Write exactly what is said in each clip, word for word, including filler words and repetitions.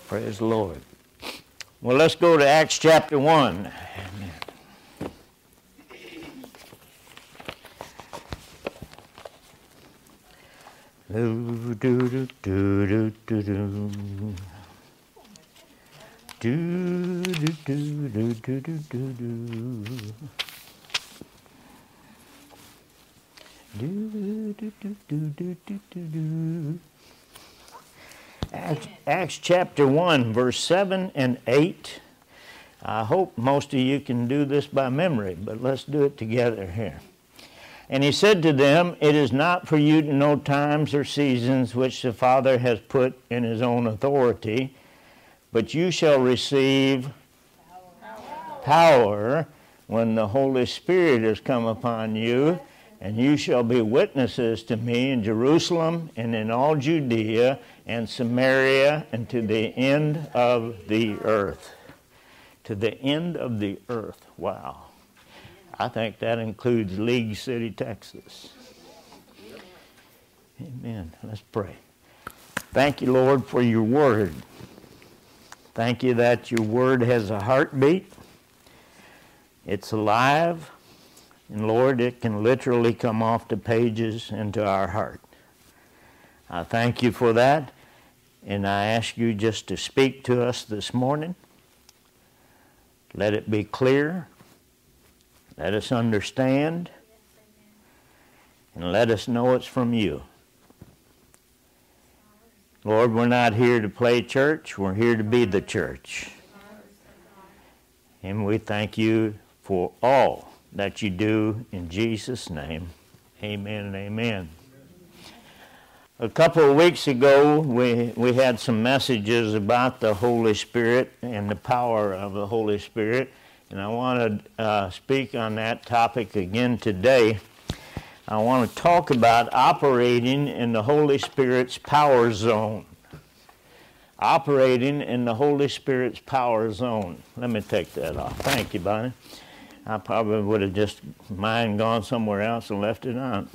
Praise the Lord. Well, let's go to Acts chapter one. Do, do, do, do, do, do, do. Do, do, do, do, do, do, do. Do, do, do, do, do, do, do. Acts, Acts chapter one, verse seven and eight. I hope most of you can do this by memory, but let's do it together here. And he said to them, "It is not for you to know times or seasons which the Father has put in his own authority, but you shall receive power, power when the Holy Spirit has come upon you, and you shall be witnesses to me in Jerusalem and in all Judea and Samaria and to the end of the earth." To the end of the earth. Wow. I think that includes League City, Texas. Amen. Let's pray. Thank you, Lord, for your word. Thank you that your word has a heartbeat. It's alive. And Lord, it can literally come off the pages into our heart. I thank you for that. And I ask you just to speak to us this morning. Let it be clear. Let us understand, and let us know it's from you. Lord, we're not here to play church. We're here to be the church. And we thank you for all that you do in Jesus' name. Amen and amen. A couple of weeks ago, we, we had some messages about the Holy Spirit and the power of the Holy Spirit. And I want to uh, speak on that topic again today. I want to talk about operating in the Holy Spirit's power zone. Operating in the Holy Spirit's power zone. Let me take that off. Thank you, Bonnie. I probably would have just mine gone somewhere else and left it on.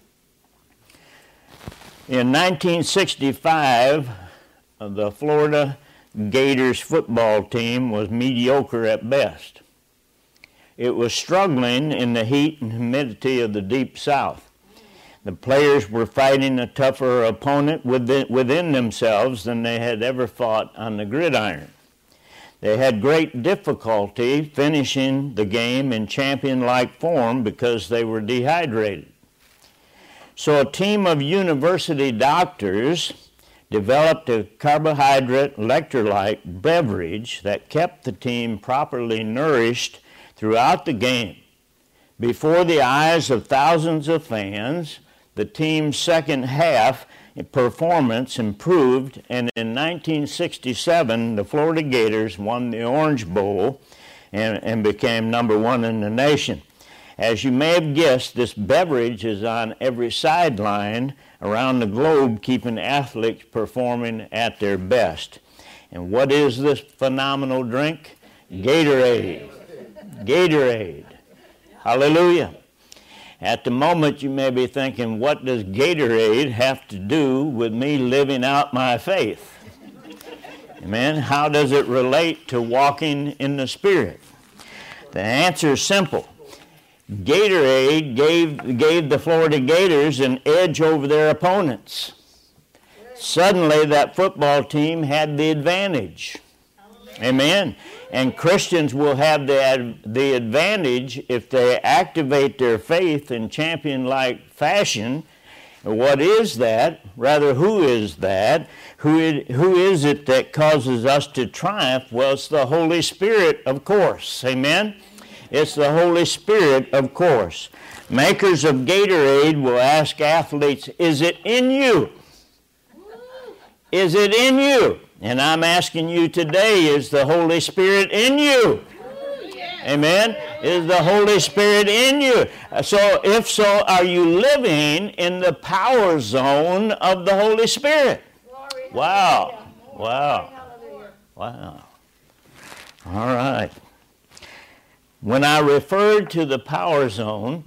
In nineteen sixty-five, the Florida Gators football team was mediocre at best. It was struggling in the heat and humidity of the deep south. The players were fighting a tougher opponent within, within themselves than they had ever fought on the gridiron. They had great difficulty finishing the game in champion-like form because they were dehydrated. So a team of university doctors developed a carbohydrate electrolyte beverage that kept the team properly nourished throughout the game. Before the eyes of thousands of fans, the team's second half performance improved, and in nineteen sixty-seven, the Florida Gators won the Orange Bowl and, and became number one in the nation. As you may have guessed, this beverage is on every sideline around the globe, keeping athletes performing at their best. And what is this phenomenal drink? Gatorade. Gatorade. Hallelujah. At the moment, you may be thinking, what does Gatorade have to do with me living out my faith? Amen. How does it relate to walking in the Spirit? The answer is simple. Gatorade gave, gave the Florida Gators an edge over their opponents. Suddenly, that football team had the advantage. Amen. And Christians will have the, the advantage if they activate their faith in champion-like fashion. What is that? Rather, who is that? Who, it, who is it that causes us to triumph? Well, it's the Holy Spirit, of course. Amen? It's the Holy Spirit, of course. Makers of Gatorade will ask athletes, is it in you? Is it in you? And I'm asking you today, is the Holy Spirit in you? Amen? Is the Holy Spirit in you? So if so, are you living in the power zone of the Holy Spirit? Wow. Wow. Wow. All right. When I referred to the power zone,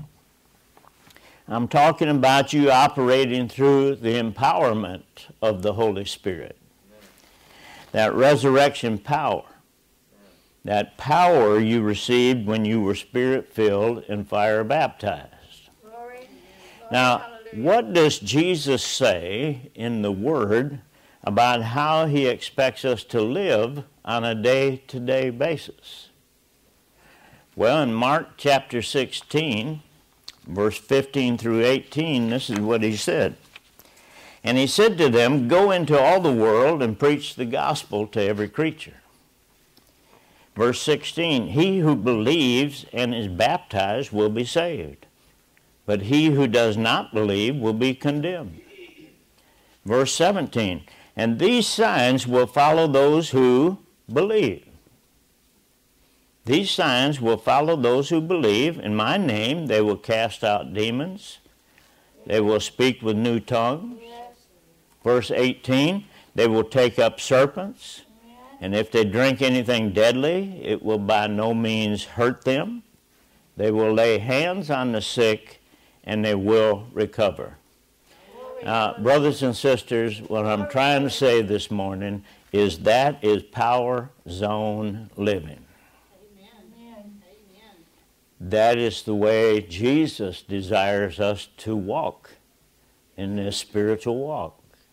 I'm talking about you operating through the empowerment of the Holy Spirit. that resurrection power. That power you received when you were Spirit-filled and fire-baptized. Glory. Now, Hallelujah. what does Jesus say in the Word about how He expects us to live on a day-to-day basis? Well, in Mark chapter sixteen, verse fifteen through eighteen, this is what He said. And He said to them, "Go into all the world and preach the gospel to every creature." Verse sixteen, "He who believes and is baptized will be saved, but he who does not believe will be condemned." Verse seventeen, "And these signs will follow those who believe." These signs will follow those who believe. In my name they will cast out demons. They will speak with new tongues. Yes. Verse eighteen, "They will take up serpents. And if they drink anything deadly, it will by no means hurt them. They will lay hands on the sick, and they will recover." Now, brothers and sisters, what I'm trying to say this morning is that is power zone living. Amen. That is the way Jesus desires us to walk in this spiritual walk.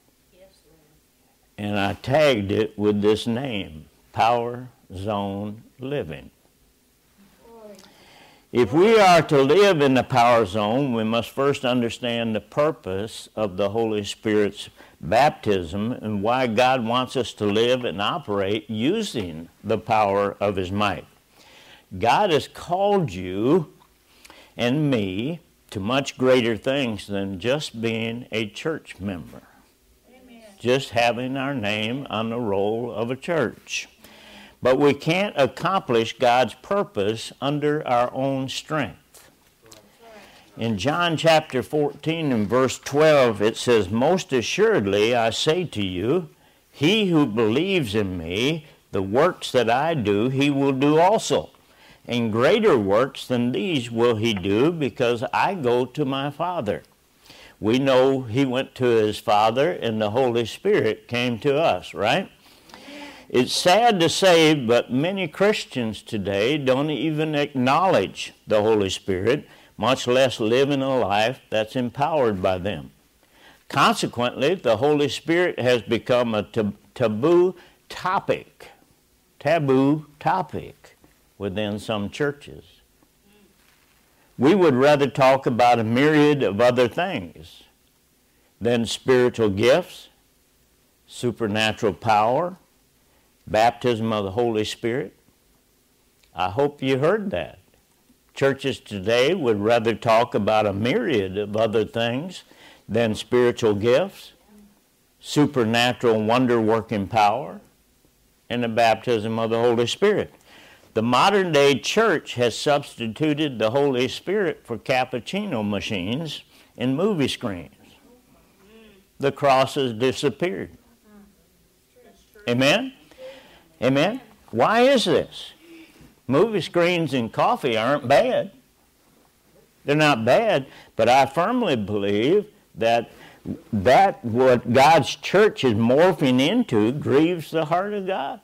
And I tagged it with this name, Power Zone Living. If we are to live in the power zone, we must first understand the purpose of the Holy Spirit's baptism and why God wants us to live and operate using the power of His might. God has called you and me to much greater things than just being a church member. Just having our name on the roll of a church. But we can't accomplish God's purpose under our own strength. In John chapter fourteen and verse twelve, it says, "Most assuredly I say to you, he who believes in me, the works that I do, he will do also. And greater works than these will he do, because I go to my Father." We know He went to His Father and the Holy Spirit came to us, right? It's sad to say, but many Christians today don't even acknowledge the Holy Spirit, much less live in a life that's empowered by them. Consequently, the Holy Spirit has become a tab- taboo topic, taboo topic within some churches. We would rather talk about a myriad of other things than spiritual gifts, supernatural power, baptism of the Holy Spirit. I hope you heard that. Churches today would rather talk about a myriad of other things than spiritual gifts, supernatural wonder-working power, and the baptism of the Holy Spirit. The modern day church has substituted the Holy Spirit for cappuccino machines and movie screens. The cross has disappeared. Amen? Amen? Why is this? Movie screens and coffee aren't bad. They're not bad, but I firmly believe that that what God's church is morphing into grieves the heart of God.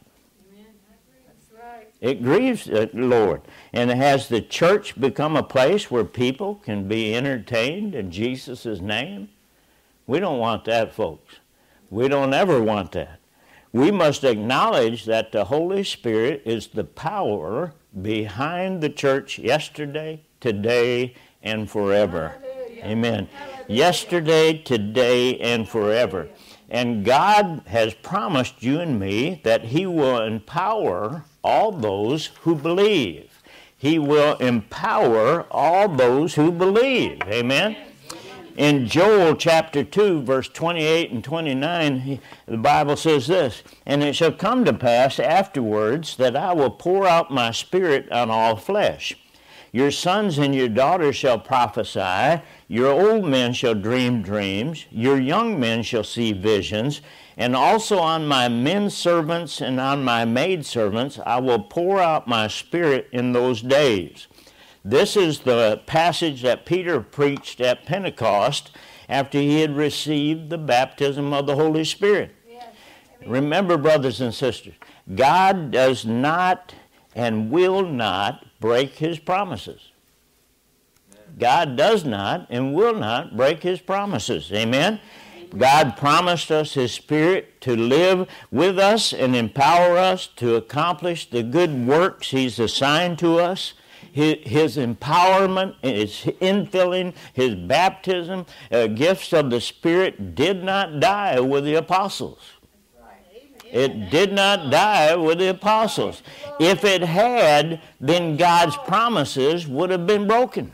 It grieves the Lord. And has the church become a place where people can be entertained in Jesus' name? We don't want that, folks. We don't ever want that. We must acknowledge that the Holy Spirit is the power behind the church yesterday, today, and forever. Hallelujah. Amen. Hallelujah. Yesterday, today, and forever. And God has promised you and me that He will empower all those who believe. He will empower all those who believe. Amen? In Joel chapter two, verse twenty-eight and twenty-nine, the Bible says this, "And it shall come to pass afterwards that I will pour out my Spirit on all flesh. Your sons and your daughters shall prophesy, your old men shall dream dreams, your young men shall see visions, and also on my men servants and on my maid servants I will pour out my Spirit in those days." This is the passage that Peter preached at Pentecost after he had received the baptism of the Holy Spirit. Yes. Remember, brothers and sisters, God does not and will not break his promises. God does not and will not break his promises. Amen? God promised us his Spirit to live with us and empower us to accomplish the good works he's assigned to us. His, his empowerment, his infilling, his baptism, uh, gifts of the Spirit did not die with the apostles. It did not die with the apostles. If it had, then God's promises would have been broken.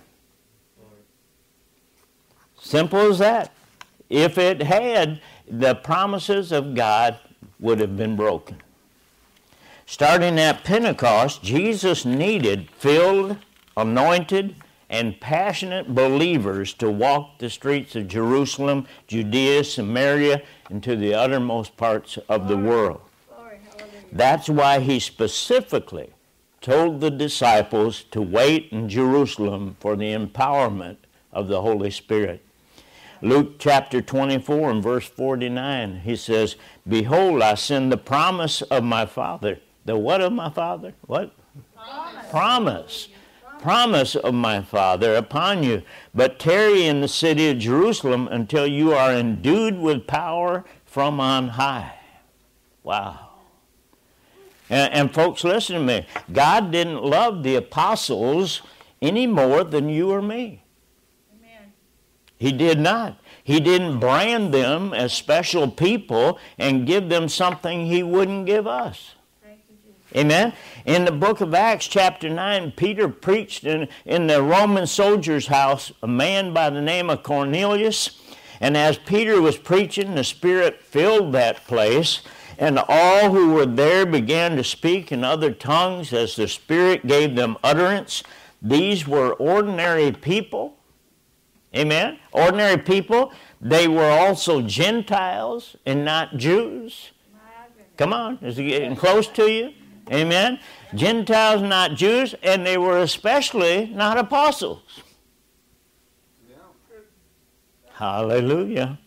Simple as that. If it had, the promises of God would have been broken. Starting at Pentecost, Jesus needed filled, anointed, and passionate believers to walk the streets of Jerusalem, Judea, Samaria, and to the uttermost parts of the world. That's why he specifically told the disciples to wait in Jerusalem for the empowerment of the Holy Spirit. Luke chapter twenty-four and verse forty-nine, he says, "Behold, I send the promise of my Father." The what of my Father? What? Promise. Promise. Promise of my Father upon you. But tarry in the city of Jerusalem until you are endued with power from on high. Wow. And, and folks, listen to me. God didn't love the apostles any more than you or me. Amen. He did not. He didn't brand them as special people and give them something he wouldn't give us. Amen. In the book of Acts chapter nine, Peter preached in, in the Roman soldier's house, a man by the name of Cornelius. And as Peter was preaching, the Spirit filled that place. And all who were there began to speak in other tongues as the Spirit gave them utterance. These were ordinary people. Amen. Ordinary people. They were also Gentiles and not Jews. Come on. Is it getting close to you? Amen. Gentiles, not Jews, and they were especially not apostles. Yeah. Hallelujah.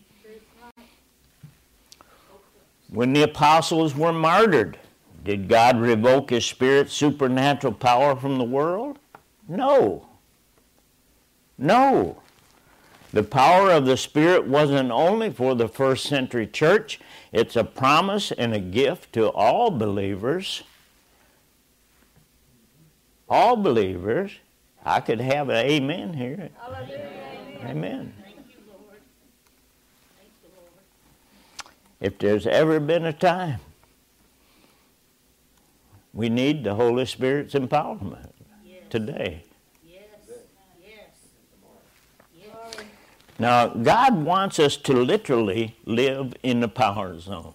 When the apostles were martyred, did God revoke his Spirit's supernatural power from the world? No. No. The power of the Spirit wasn't only for the first century church. It's a promise and a gift to all believers. All believers. I could have an amen here. Hallelujah. Amen. Thank you, Lord. Thank you, Lord. If there's ever been a time we need the Holy Spirit's empowerment, yes. Today. Yes. Yes. Yes. Now, God wants us to literally live in the power zone.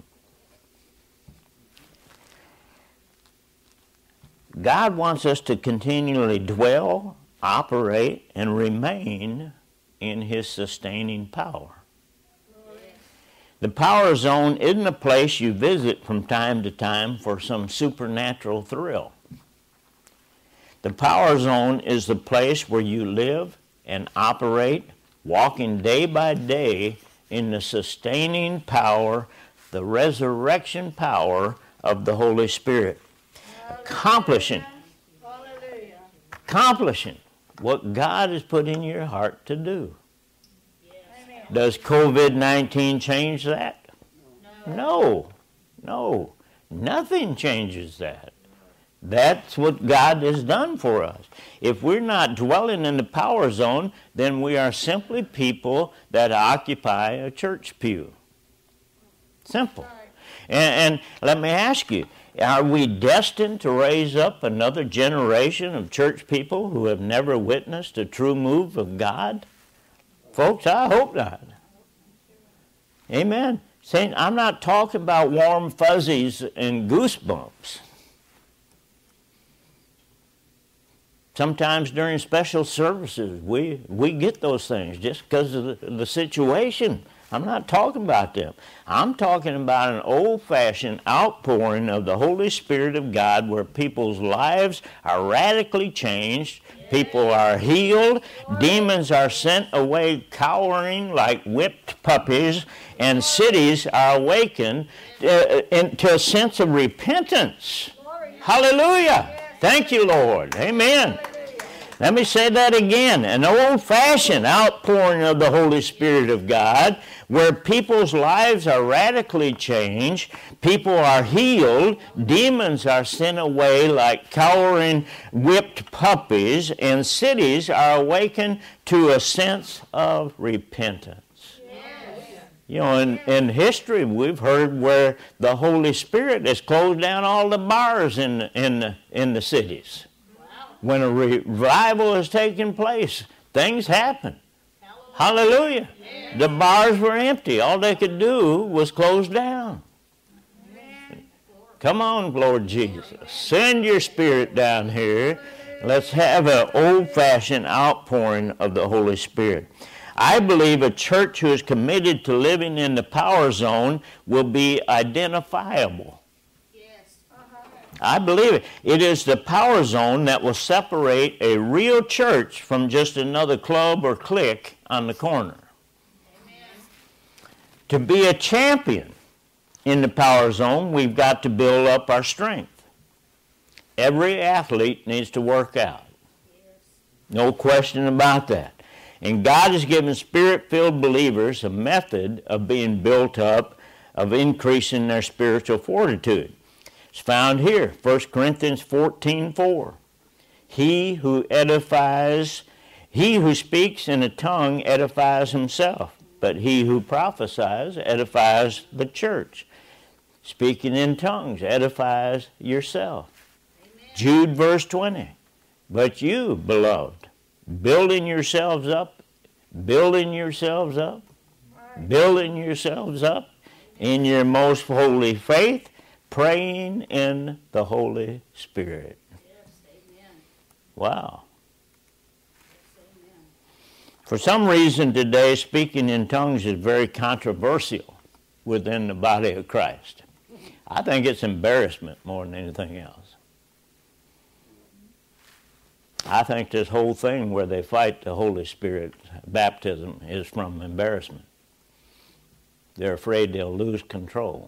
God wants us to continually dwell, operate, and remain in his sustaining power. The power zone isn't a place you visit from time to time for some supernatural thrill. The power zone is the place where you live and operate, walking day by day in the sustaining power, the resurrection power of the Holy Spirit. Accomplishing, Hallelujah. accomplishing what God has put in your heart to do. Yes. Does COVID nineteen change that? No. no. No. Nothing changes that. That's what God has done for us. If we're not dwelling in the power zone, then we are simply people that occupy a church pew. Simple. And, and let me ask you, are we destined to raise up another generation of church people who have never witnessed a true move of God? Folks, I hope not. Amen. Saint, I'm not talking about warm fuzzies and goosebumps. Sometimes during special services, we, we get those things just because of the, the situation. I'm not talking about them. I'm talking about an old-fashioned outpouring of the Holy Spirit of God where people's lives are radically changed, people are healed, demons are sent away cowering like whipped puppies, and cities are awakened uh, into a sense of repentance. Hallelujah. Thank you, Lord. Amen. Let me say that again. An old-fashioned outpouring of the Holy Spirit of God where people's lives are radically changed, people are healed, demons are sent away like cowering whipped puppies, and cities are awakened to a sense of repentance. Yes. You know, in, in history we've heard where the Holy Spirit has closed down all the bars in, in, the, in the cities. When a revival has taken place, things happen. Hallelujah. Hallelujah. The bars were empty. All they could do was close down. Amen. Come on, Lord Jesus. Send your Spirit down here. Let's have an old-fashioned outpouring of the Holy Spirit. I believe a church who is committed to living in the power zone will be identifiable. I believe it. It is the power zone that will separate a real church from just another club or clique on the corner. Amen. To be a champion in the power zone, we've got to build up our strength. Every athlete needs to work out. Yes. No question about that. And God has given Spirit-filled believers a method of being built up, of increasing their spiritual fortitude. It's found here, First Corinthians fourteen four. He who edifies, he who speaks in a tongue edifies himself, but he who prophesies edifies the church. Speaking in tongues edifies yourself. Amen. Jude verse twenty. But you, beloved, building yourselves up, building yourselves up, right. building yourselves up in your most holy faith, praying in the Holy Spirit. Yes, amen. Wow. Yes, amen. For some reason today, speaking in tongues is very controversial within the body of Christ. I think it's embarrassment more than anything else. I think this whole thing where they fight the Holy Spirit baptism is from embarrassment. They're afraid they'll lose control.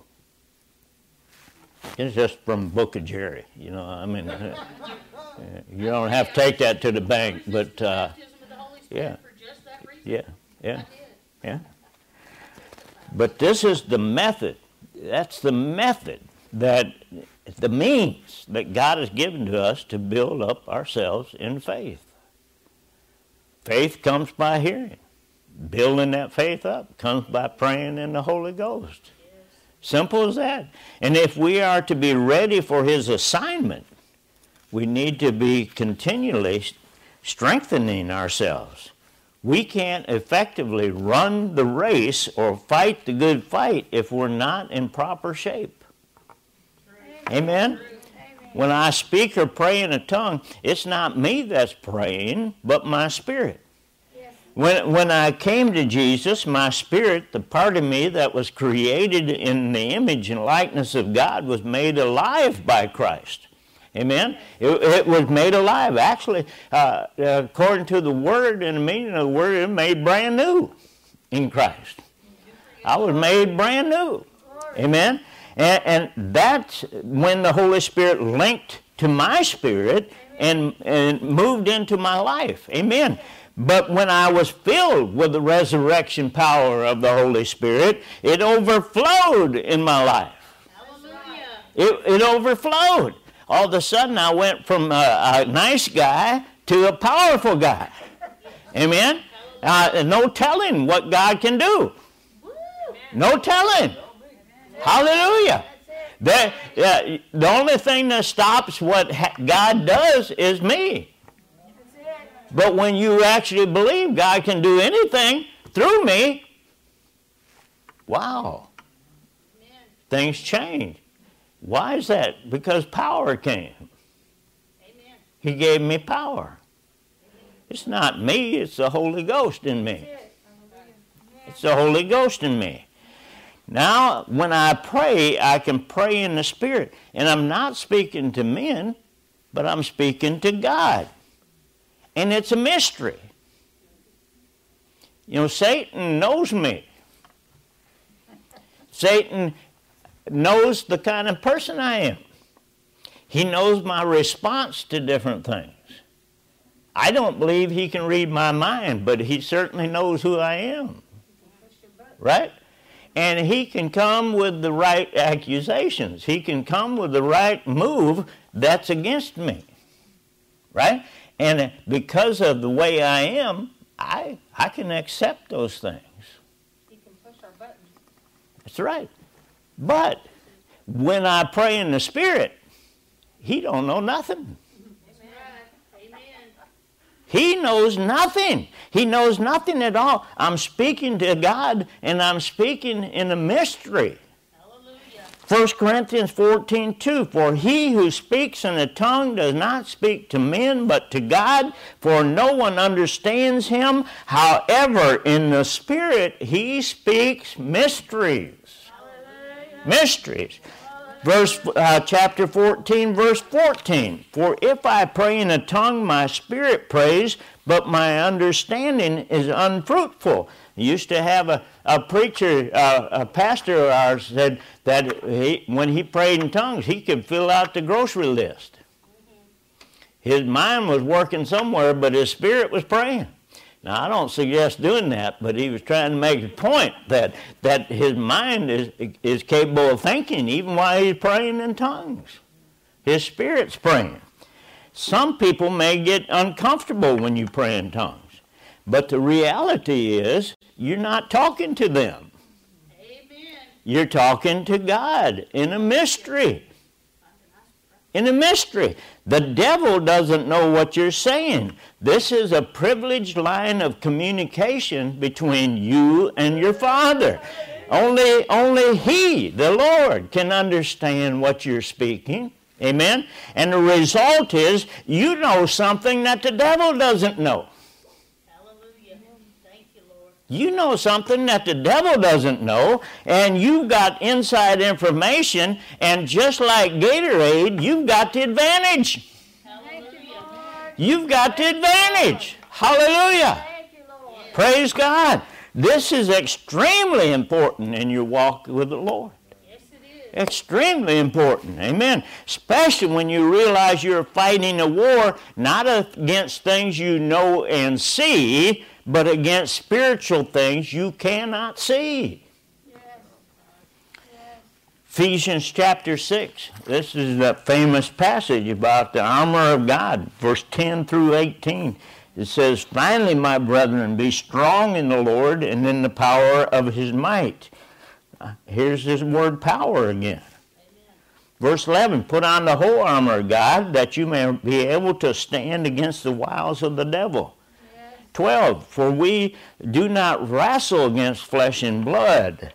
It's just from the book of Jerry, you know, I mean, uh, you don't have to take that to the bank, but, uh, yeah, yeah, yeah, yeah. But this is the method, that's the method, that, the means that God has given to us to build up ourselves in faith. Faith comes by hearing. Building that faith up comes by praying in the Holy Ghost. Simple as that. And if we are to be ready for His assignment, we need to be continually strengthening ourselves. We can't effectively run the race or fight the good fight if we're not in proper shape. Amen? Amen? When I speak or pray in a tongue, it's not me that's praying, but my spirit. When, when I came to Jesus, my spirit, the part of me that was created in the image and likeness of God, was made alive by Christ. Amen? It, it was made alive. Actually, uh, according to the word and the meaning of the word, it was made brand new in Christ. I was made brand new. Amen? And, and that's when the Holy Spirit linked to my spirit and, and moved into my life. Amen? But when I was filled with the resurrection power of the Holy Spirit, it overflowed in my life. Hallelujah. It, it overflowed. All of a sudden, I went from a, a nice guy to a powerful guy. Amen? Uh, no telling what God can do. No telling. Hallelujah. The, uh, the only thing that stops what God does is me. But when you actually believe God can do anything through me, wow, Amen. Things change. Why is that? Because power came. Amen. He gave me power. Amen. It's not me, it's the Holy Ghost in me. It's It's the Holy Ghost in me. Now, when I pray, I can pray in the Spirit. And I'm not speaking to men, but I'm speaking to God. And it's a mystery. You know, Satan knows me. Satan knows the kind of person I am. He knows my response to different things. I don't believe he can read my mind, but he certainly knows who I am. Right? And he can come with the right accusations. He can come with the right move that's against me. Right? And because of the way I am, I, I can accept those things. He can push our buttons. That's right. But when I pray in the Spirit, he don't know nothing. Amen. He knows nothing. He knows nothing at all. I'm speaking to God, and I'm speaking in a mystery. Hallelujah. First Corinthians fourteen two, for he who speaks in a tongue does not speak to men, but to God, for no one understands him. However, in the Spirit he speaks mysteries. Hallelujah. Mysteries. Verse, uh, chapter fourteen, verse fourteen. For if I pray in a tongue, my spirit prays, but my understanding is unfruitful. I used to have a, a preacher, uh, a pastor of ours said that he, when he prayed in tongues, he could fill out the grocery list. His mind was working somewhere, but his spirit was praying. Now, I don't suggest doing that, but he was trying to make a point that, that his mind is, is capable of thinking even while he's praying in tongues. His spirit's praying. Some people may get uncomfortable when you pray in tongues, but the reality is you're not talking to them. Amen. You're talking to God in a mystery. In a mystery. The devil doesn't know what you're saying. This is a privileged line of communication between you and your Father. Only, only He, the Lord, can understand what you're speaking. Amen? And the result is you know something that the devil doesn't know. Hallelujah. Thank you, Lord. You know something that the devil doesn't know, and you've got inside information, and just like Gatorade, you've got the advantage. Hallelujah. You've got the advantage. Hallelujah. Thank you, Lord. Praise God. This is extremely important in your walk with the Lord. Yes, it is. Extremely important. Amen. Especially when you realize you're fighting a war not against things you know and see, but against spiritual things you cannot see. Yes. Yes. Ephesians chapter six. This is a famous passage about the armor of God, verse ten through eighteen. It says, finally, my brethren, be strong in the Lord and in the power of his might. Here's this word power again. Amen. Verse eleven, put on the whole armor of God that you may be able to stand against the wiles of the devil. Yes. twelve, for we do not wrestle against flesh and blood,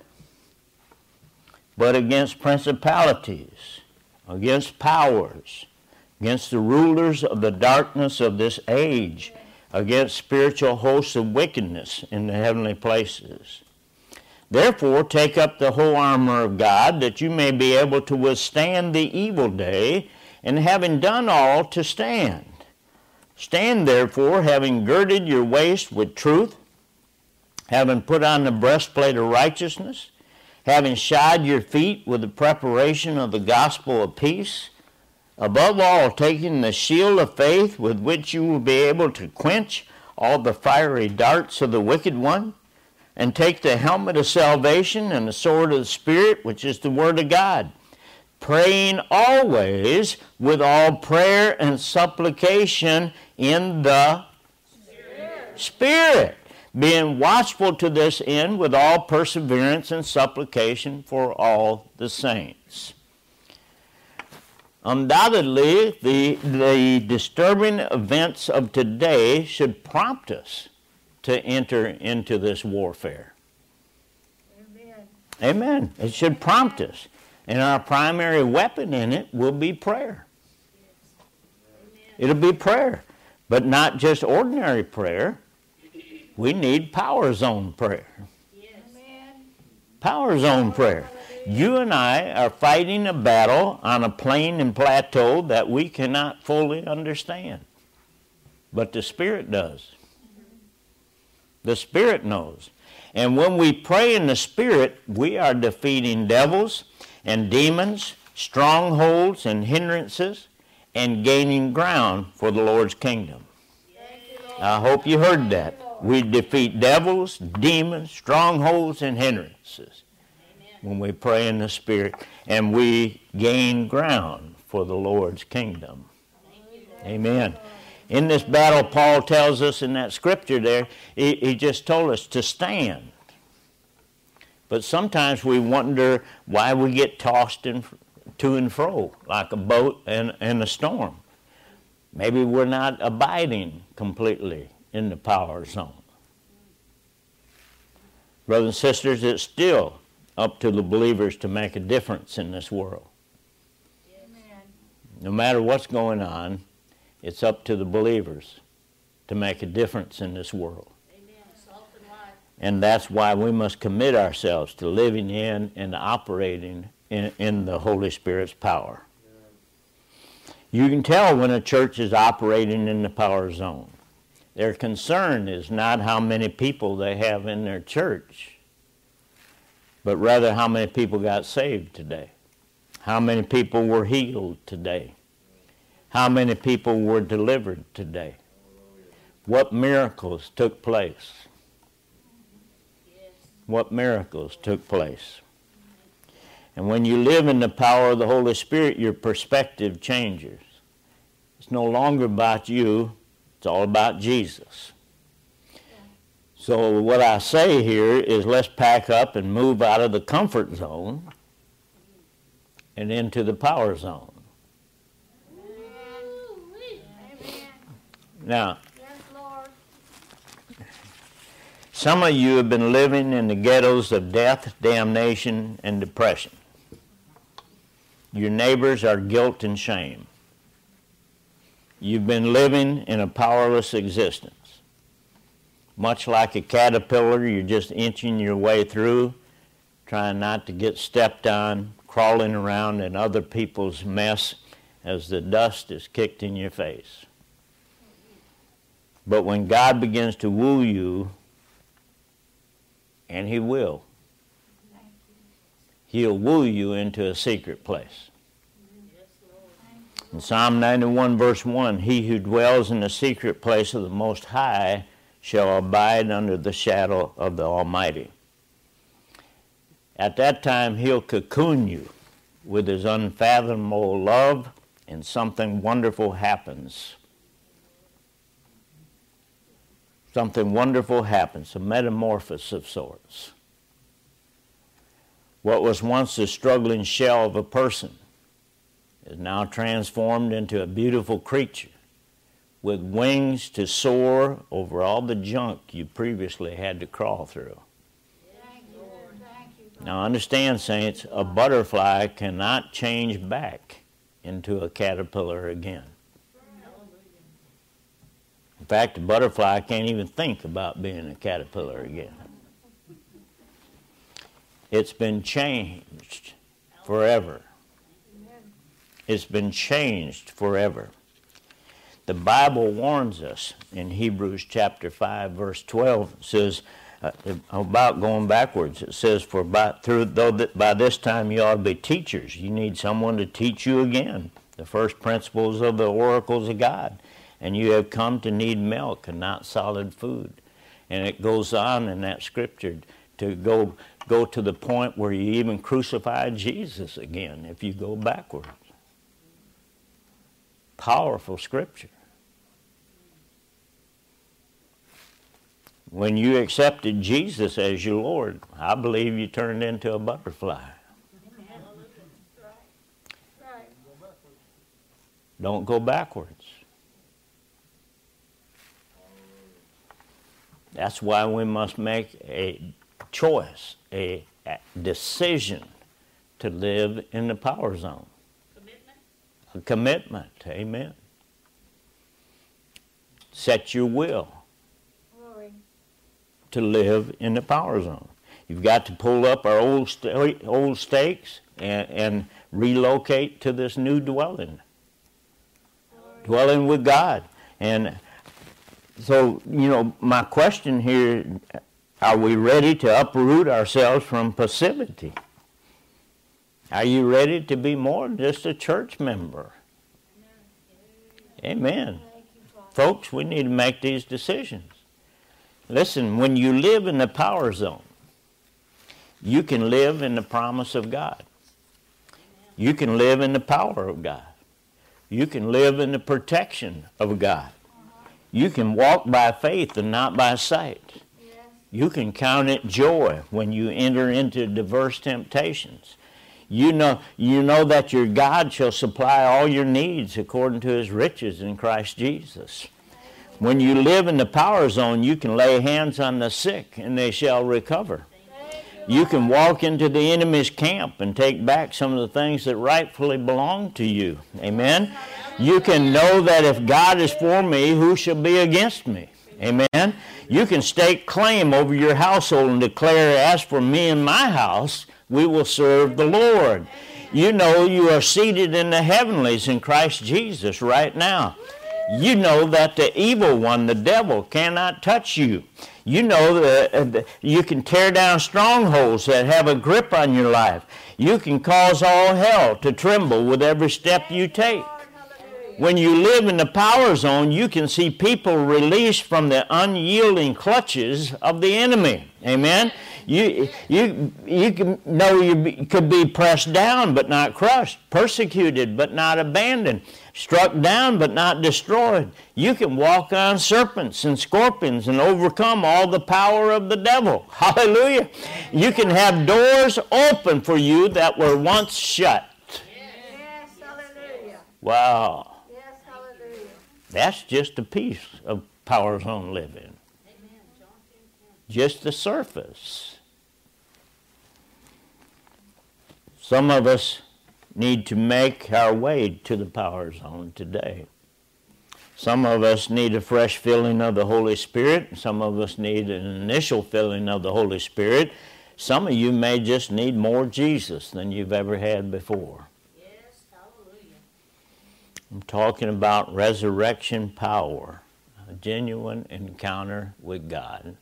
but against principalities, against powers, against the rulers of the darkness of this age, against spiritual hosts of wickedness in the heavenly places. Therefore, take up the whole armor of God, that you may be able to withstand the evil day, and having done all, to stand. Stand therefore, having girded your waist with truth, having put on the breastplate of righteousness, having shod your feet with the preparation of the gospel of peace, above all, taking the shield of faith with which you will be able to quench all the fiery darts of the wicked one, and take the helmet of salvation and the sword of the Spirit, which is the Word of God, praying always with all prayer and supplication in the Spirit, Spirit, being watchful to this end with all perseverance and supplication for all the saints. Undoubtedly, the, the disturbing events of today should prompt us to enter into this warfare. Amen. Amen. It should prompt us. And our primary weapon in it will be prayer. Amen. It'll be prayer. But not just ordinary prayer. We need power zone prayer. Yes. Power zone prayer. You and I are fighting a battle on a plain and plateau that we cannot fully understand. But the Spirit does. The Spirit knows. And when we pray in the Spirit, we are defeating devils and demons, strongholds and hindrances, and gaining ground for the Lord's kingdom. I hope you heard that. We defeat devils, demons, strongholds, and hindrances when we pray in the Spirit, and we gain ground for the Lord's kingdom. Amen. In this battle, Paul tells us in that scripture there, he, he just told us to stand. But sometimes we wonder why we get tossed in, to and fro like a boat in, in a storm. Maybe we're not abiding completely in the power zone. Brothers and sisters, it's still up to the believers to make a difference in this world. Amen. No matter what's going on, it's up to the believers to make a difference in this world. Amen. Salt and light. And that's why we must commit ourselves to living in and operating in, in the Holy Spirit's power. You can tell when a church is operating in the power zone. Their concern is not how many people they have in their church, but rather how many people got saved today. How many people were healed today. How many people were delivered today. What miracles took place. Yes. What miracles took place. And when you live in the power of the Holy Spirit, your perspective changes. It's no longer about you, it's all about Jesus. So what I say here is let's pack up and move out of the comfort zone and into the power zone. Amen. Now, Yes, Lord. some of you have been living in the ghettos of death, damnation, and depression. Your neighbors are guilt and shame. You've been living in a powerless existence. Much like a caterpillar, you're just inching your way through, trying not to get stepped on, crawling around in other people's mess as the dust is kicked in your face. But when God begins to woo you, and He will, He'll woo you into a secret place. In Psalm ninety-one, verse one, he who dwells in the secret place of the Most High shall abide under the shadow of the Almighty. At that time, He'll cocoon you with His unfathomable love, and something wonderful happens. Something wonderful happens, a metamorphosis of sorts. What was once the struggling shell of a person is now transformed into a beautiful creature with wings to soar over all the junk you previously had to crawl through. Thank you, Lord. Thank you. Now understand, saints, a butterfly cannot change back into a caterpillar again. In fact, a butterfly can't even think about being a caterpillar again. It's been changed forever. It's been changed forever. The Bible warns us in Hebrews chapter five, verse twelve. It says, uh, about going backwards, it says, for by, through, though that by this time you ought to be teachers, you need someone to teach you again the first principles of the oracles of God. And you have come to need milk and not solid food. And it goes on in that scripture to go, go to the point where you even crucified Jesus again if you go backwards. Powerful scripture. When you accepted Jesus as your Lord, I believe you turned into a butterfly. Right. Don't go backwards. That's why we must make a choice, a, a decision to live in the power zone. Commitment. A commitment, amen. Set your will Glory. to live in the power zone. You've got to pull up our old, st- old stakes and, and relocate to this new dwelling. Dwelling with God. And so, you know, my question here, are we ready to uproot ourselves from passivity? Are you ready to be more than just a church member? Amen. Folks, we need to make these decisions. Listen, when you live in the power zone, you can live in the promise of God. You can live in the power of God. You can live in the protection of God. You can walk by faith and not by sight. You can count it joy when you enter into diverse temptations. You know, you know that your God shall supply all your needs according to his riches in Christ Jesus. When you live in the power zone, you can lay hands on the sick and they shall recover. You can walk into the enemy's camp and take back some of the things that rightfully belong to you. Amen? You can know that if God is for me, who shall be against me? Amen? You can stake claim over your household and declare, as for me and my house, we will serve the Lord. You know you are seated in the heavenlies in Christ Jesus right now. You know that the evil one, the devil, cannot touch you. You know that you can tear down strongholds that have a grip on your life. You can cause all hell to tremble with every step you take. When you live in the power zone, you can see people released from the unyielding clutches of the enemy. Amen? You, you, you can know you be, could be pressed down but not crushed, persecuted but not abandoned, struck down but not destroyed. You can walk on serpents and scorpions and overcome all the power of the devil. Hallelujah. You can have doors open for you that were once shut. Yes, hallelujah. Wow. Yes, hallelujah. That's just a piece of power zone living. Just the surface. Some of us need to make our way to the power zone today. Some of us need a fresh filling of the Holy Spirit. Some of us need an initial filling of the Holy Spirit. Some of you may just need more Jesus than you've ever had before. Yes, hallelujah. I'm talking about resurrection power, a genuine encounter with God.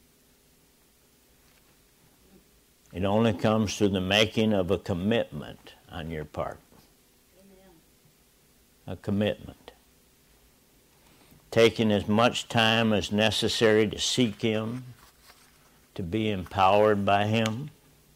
It only comes through the making of a commitment on your part. Amen. A commitment. Taking as much time as necessary to seek him, to be empowered by him.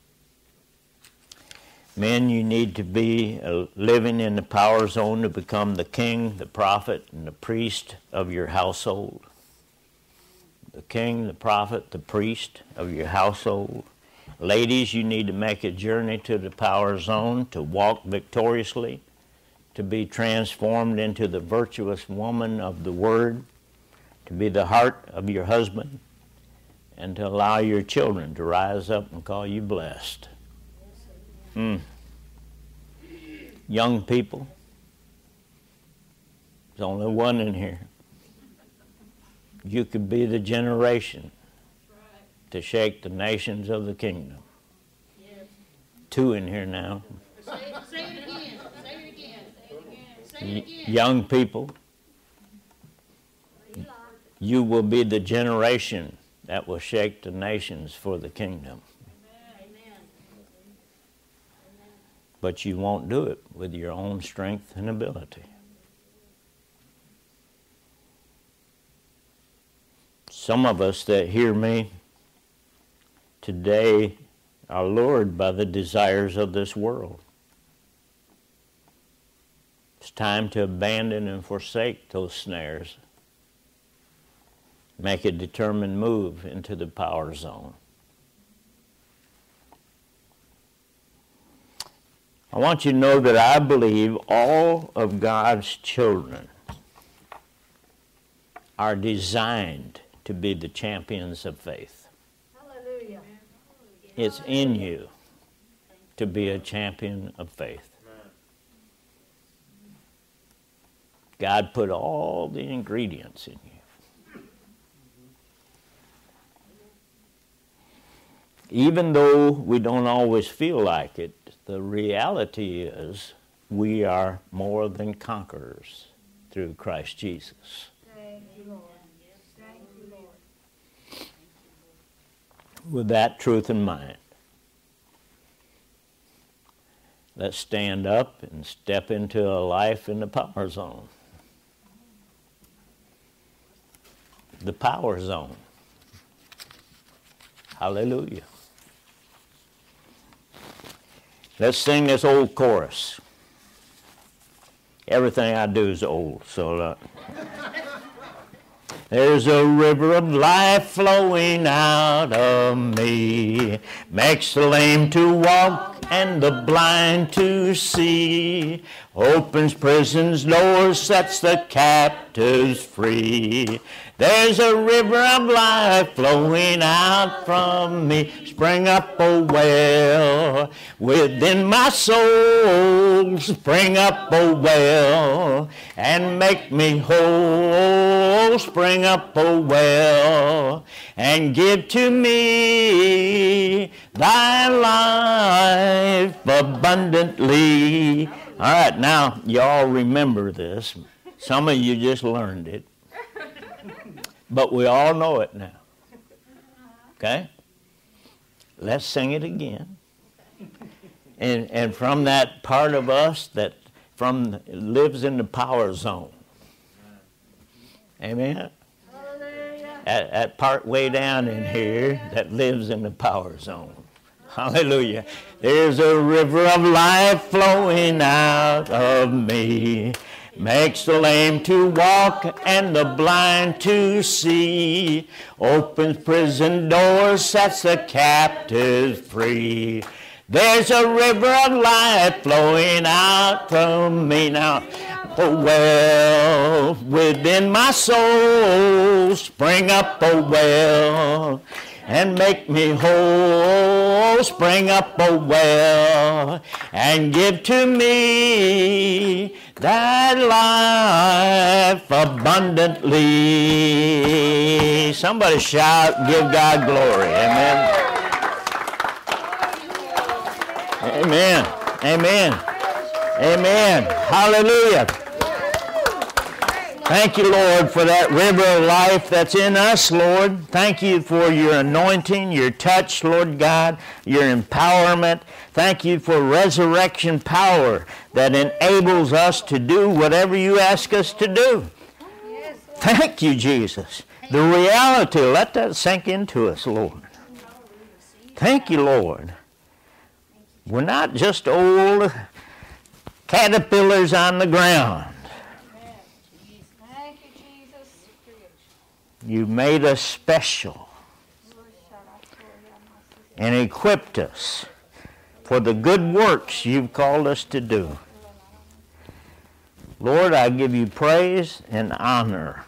Men, you need to be uh, living in the power zone to become the king, the prophet, and the priest of your household. The king, the prophet, the priest of your household. Ladies, you need to make a journey to the power zone to walk victoriously, to be transformed into the virtuous woman of the Word, to be the heart of your husband, and to allow your children to rise up and call you blessed. Mm. Young people, there's only one in here. You could be the generation to shake the nations of the kingdom. Yes. Two in here now. Say, say it again. Say it again. Say it again. Say Y- it again. young people, you will be the generation that will shake the nations for the kingdom. Amen. But you won't do it with your own strength and ability. Some of us that hear me today are lured by the desires of this world. It's time to abandon and forsake those snares. Make a determined move into the power zone. I want you to know that I believe all of God's children are designed to be the champions of faith. Hallelujah. It's in you to be a champion of faith. God put all the ingredients in you. Even though we don't always feel like it, the reality is we are more than conquerors through Christ Jesus. Thank you, Lord. Thank you, Lord. With that truth in mind, let's stand up and step into a life in the power zone. The power zone. Hallelujah. Let's sing this old chorus. Everything I do is old, so uh, there's a river of life flowing out of me, makes the lame to walk and the blind to see, opens prison's doors, sets the captives free. There's a river of life flowing out from me, spring up a well within my soul, spring up a well and make me whole, spring up a well and give to me thy life abundantly. All right, now y'all remember this. Some of you just learned it. But we all know it now. Okay? Let's sing it again. And and from that part of us that from lives in the power zone. Amen? That, that part way down in here that lives in the power zone. Hallelujah. There's a river of life flowing out of me, makes the lame to walk and the blind to see, opens prison doors, sets the captives free. There's a river of life flowing out from me now. A well within my soul, spring up a well and make me whole, spring up a well and give to me that life abundantly. Somebody shout, give God glory. Amen. Amen. Amen. Amen. Hallelujah. Thank you, Lord, for that river of life that's in us, Lord. Thank you for your anointing, your touch, Lord God, your empowerment. Thank you for resurrection power that enables us to do whatever you ask us to do. Thank you, Jesus. The reality, let that sink into us, Lord. Thank you, Lord. We're not just old caterpillars on the ground. You made us special and equipped us for the good works you've called us to do. Lord, I give you praise and honor.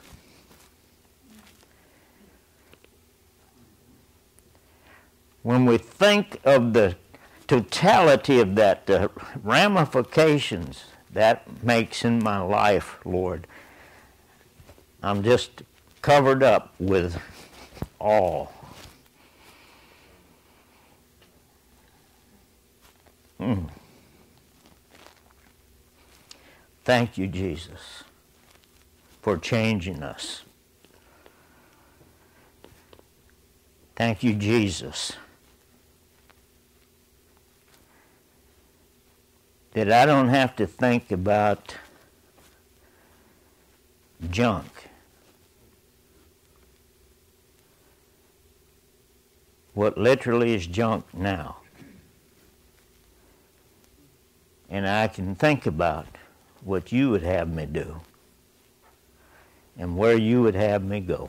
When we think of the totality of that, the ramifications that makes in my life, Lord, I'm just covered up with awe. Mm. Thank you, Jesus, for changing us. Thank you, Jesus, that I don't have to think about junk. What literally is junk now. And I can think about what you would have me do and where you would have me go.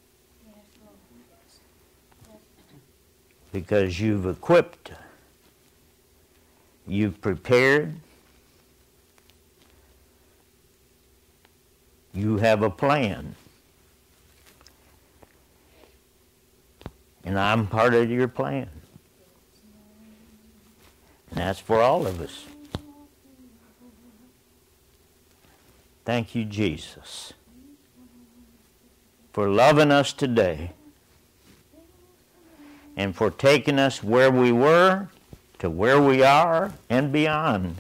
Because you've equipped, you've prepared, you have a plan. And I'm part of your plan. And that's for all of us. Thank you, Jesus, for loving us today and for taking us where we were to where we are and beyond.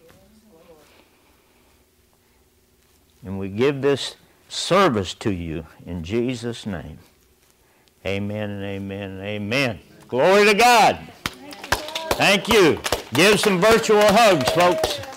And we give this service to you in Jesus' name. Amen and amen and amen. Glory to God. Thank you. Give some virtual hugs, folks.